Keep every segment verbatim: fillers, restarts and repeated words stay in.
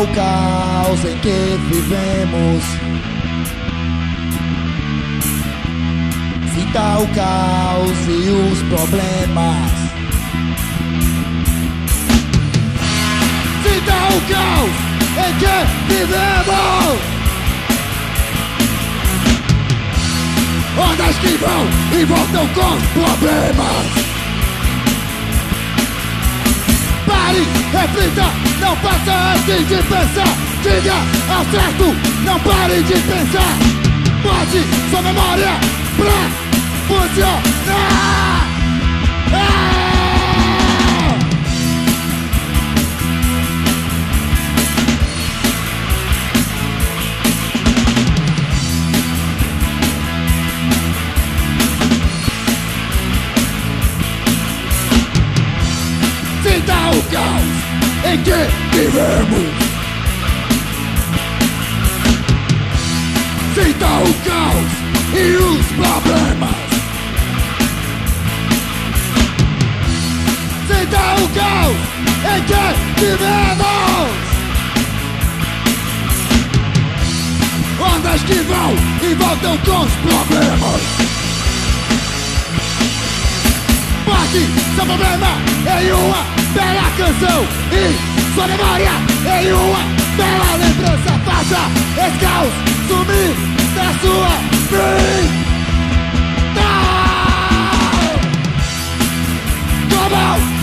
o caos em que vivemos. Sinta o caos e os problemas. Sinta o caos em que vivemos. Ondas que vão e voltam com problemas. Pare, reflita, não faça antes de pensar. Diga ao certo, não pare de pensar. Bote sua memória pra funcionar. Ah! Sinta o caos em que vivemos. Sinta o caos e os problemas. Sinta o caos em que vivemos. Ondas que vão e voltam com os problemas. Bote seu problema em uma bela canção e sua memória em uma bela lembrança. Faça esse caos sumir da sua vida. Como?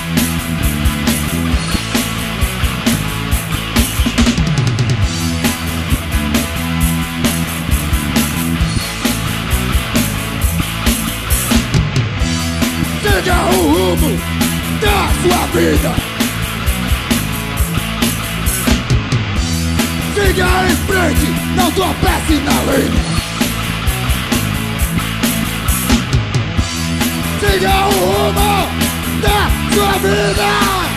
Siga o rumo da sua vida. Siga em frente, não tropece na linha. Siga o rumo da sua vida.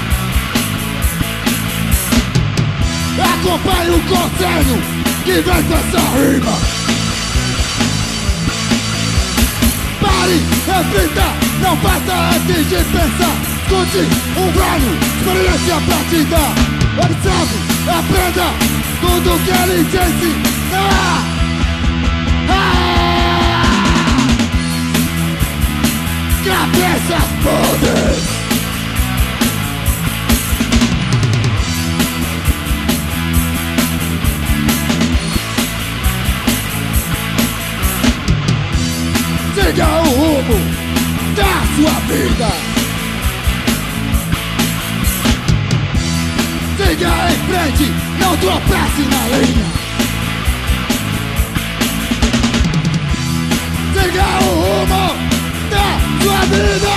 Acompanhe o conselho que vem com essa rima. Pare, reflita, não faça antes de pensar. Escute um velho, experiência pra te dar. Observe, aprenda tudo que ele te ensinar. Ah! Cabeças podres. Siga o rumo da sua vida. Siga em frente, não tropece na linha. Siga o rumo da sua vida.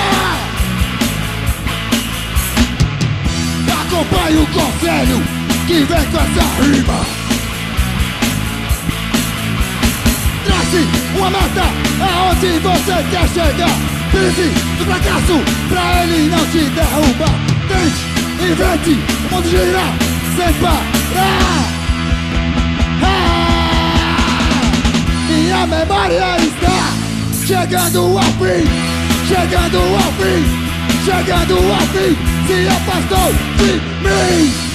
Acompanhe o conselho que vem com essa rima. Trace uma meta aonde você quer chegar. Pise do fracasso pra ele não te derrubar. Tente, invente, o mundo gira sem parar. Ah! Minha memória está chegando ao fim, chegando ao fim, chegando ao fim. Se afastou de mim.